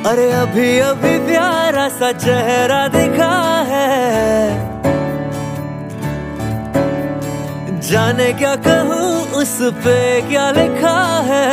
अरे अभी अभी प्यारा सा चेहरा दिखा है, जाने क्या कहूँ उस पे क्या लिखा है।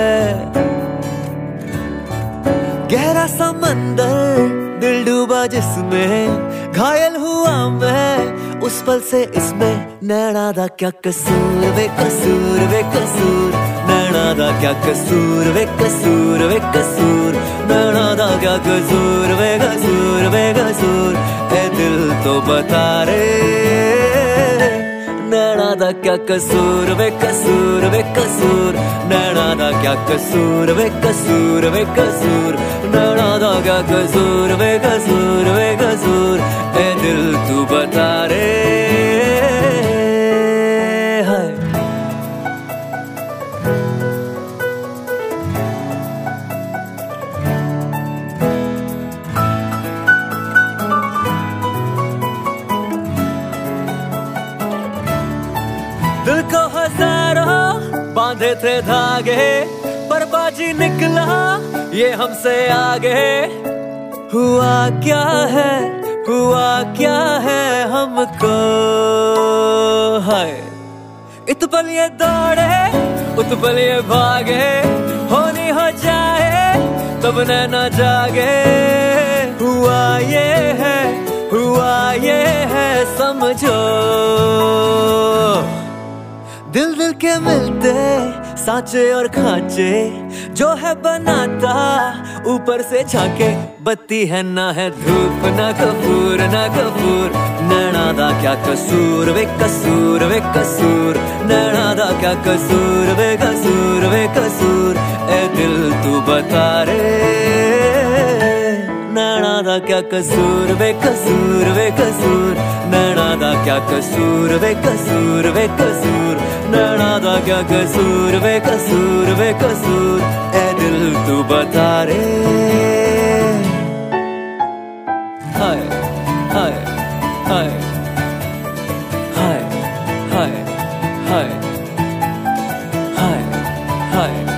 गहरा समंदर दिल डूबा जिसमें, घायल हुआ मैं उस पल से इसमें। नैना दा क्या कसूर वे कसूर वे कसूर, नैना दा क्या कसूर वे कसूर वे कसूर, नैना दा क्या कसूर वे कसूर वे कसूर। ए दिल तो बता रे, नैना दा क्या कसूर वे कसूर वे कसूर, नैना दा क्या कसूर वे कसूर वे कसूर, नैना दा क्या कसूर वे कसूर वे कसूर। ए दिल तू बता रे। दिल को हजारों बांधे थे धागे, पर बाजी निकला ये हमसे आगे। हुआ क्या है, हुआ क्या है हमको, हाय। इत पल ये दौड़े उत पल ये भागे, होनी हो जाए तब नैना जागे। हुआ ये है, हुआ ये है समझो। दिल दिल के मिलते सांचे और खांचे, जो है बनाता ऊपर से झांके। बत्ती है ना है धूप ना कपूर ना कपूर, नैना दा क्या कसूर वे कसूर वे कसूर, नैना दा क्या कसूर वे कसूर वे कसूर। ए दिल तू बता रे, नैना दा क्या कसूर वे कसूर वे कसूर, नैना दा क्या कसूर वे कसूर वे कसूर, नैना दा क्या कसूर वे कसूर वे कसूर। ए दिल तू बता रे। हाय हाय हाय हाय हाय हाय हाय हाय